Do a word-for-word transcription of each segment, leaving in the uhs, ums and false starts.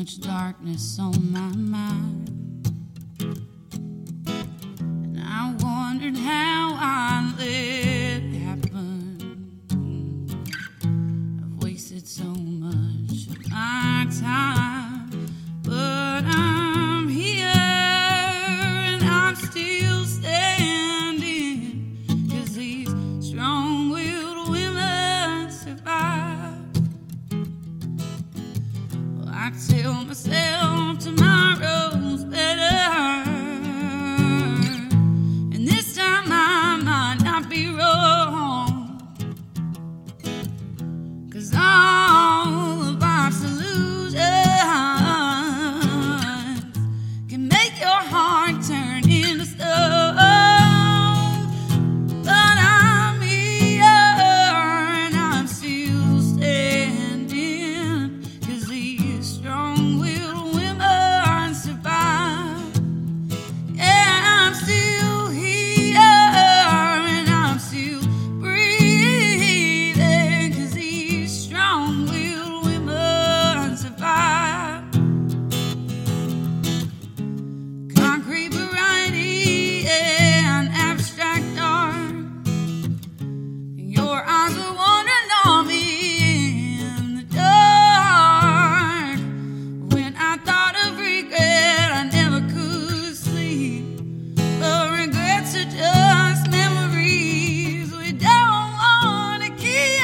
much darkness on my mind, and I wondered how I let it happen. I've wasted so much of my time, but I'm here and I'm still standing, 'cause these strong-willed women survive. Well, I tell myself tomorrow's better, and this time I might not be wrong, 'cause all of our solutions can make your heart turn into stone. But I'm here and I'm still standing, 'cause these strong-willed women survive. Yeah, I'm still here and I'm still breathing, 'cause these strong-willed women survive. Concrete variety and abstract art, your eyes were wandering on me in the dark. When I thought of regret, I never could sleep. But regrets are just memories we don't want to keep.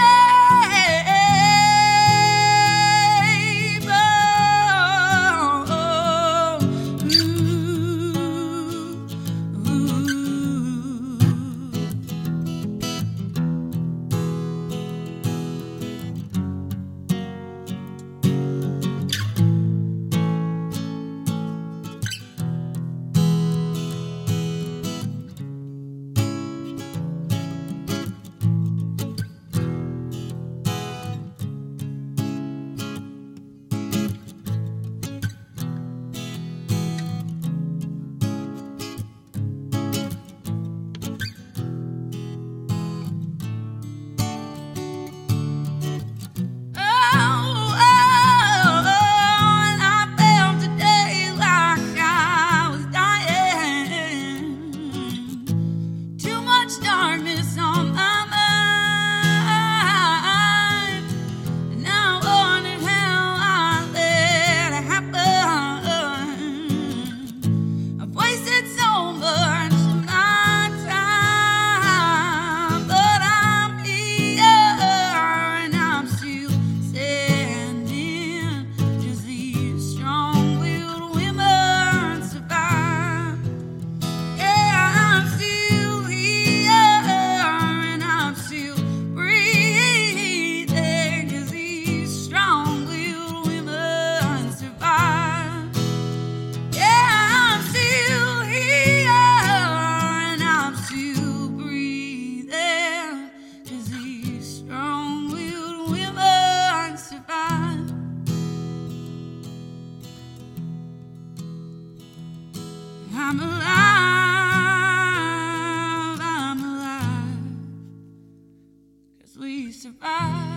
Oh, ooh, ooh. Darkness on my mind, and I wondered how I let it happen. I've wasted so much of my time, but I'm here and I'm still standing, 'cause these strong-willed women survive. Yeah, I'm still here and I'm still breathing, 'cause these strong-willed women survive. Yeah, I'm still here and I'm still breathing, 'cause these strong-willed women survive. I'm alive, I'm alive, 'cause we survive.